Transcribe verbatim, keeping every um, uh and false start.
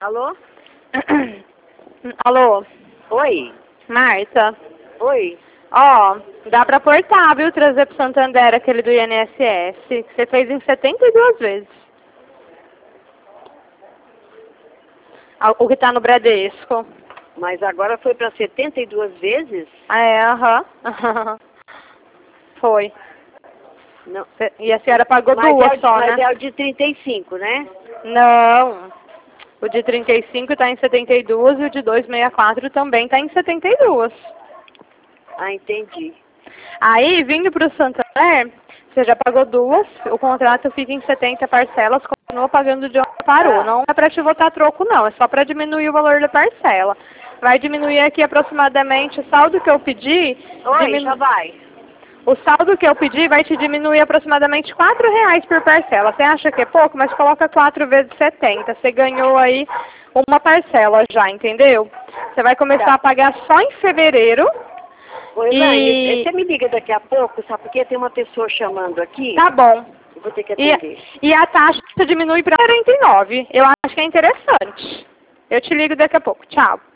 Alô? Alô? Oi? Marta? Oi? Ó, dá pra portar, viu? Trazer pro Santander aquele do I N S S, que você fez em setenta e duas vezes. Ah, o que tá no Bradesco. Mas agora foi para setenta e duas vezes? Ah, é, aham. Foi. Não. E a senhora pagou Mas duas é o, só, mas né? é o de trinta e cinco, né? Não. O de trinta e cinco tá em setenta e duas e o de duzentos e sessenta e quatro também tá em setenta e duas. Ah, entendi. Aí, vindo pro Santander, você já pagou duas, o contrato fica em setenta parcelas, continua pagando de onde parou. Ah. Não é pra te votar troco, não, é só pra diminuir o valor da parcela. Vai diminuir aqui aproximadamente o saldo que eu pedi. Oi, diminu... já vai. O saldo que eu pedi vai te diminuir aproximadamente quatro reais por parcela. Você acha que é pouco? Mas coloca quatro vezes setenta. Você ganhou aí uma parcela já, entendeu? Você vai começar Tá. a pagar só em fevereiro. Oi, Elaine, E... você me liga daqui a pouco, sabe? Porque tem uma pessoa chamando aqui. Tá bom. Eu vou ter que E, atender. e a taxa diminui para quarenta e nove. Eu acho que é interessante. Eu te ligo daqui a pouco. Tchau.